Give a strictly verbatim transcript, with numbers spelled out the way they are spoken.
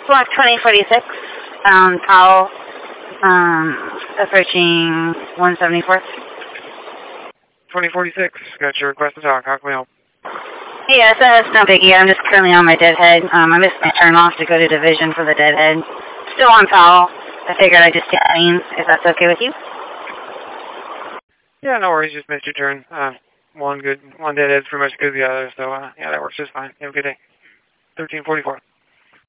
Block twenty forty-six, um, Powell, um, approaching one seventy-fourth. twenty forty-six, got your request to talk. How can we help? Yeah, so it's no biggie. I'm just currently on my deadhead. Um, I missed my turn off to go to division for the deadhead. Still on Powell. I figured I'd just get clean, if that's okay with you. Yeah, no worries. Just missed your turn. Uh, one good, one deadhead's pretty much good as the other, so uh, yeah, that works just fine. Have a good day. thirteen forty-four.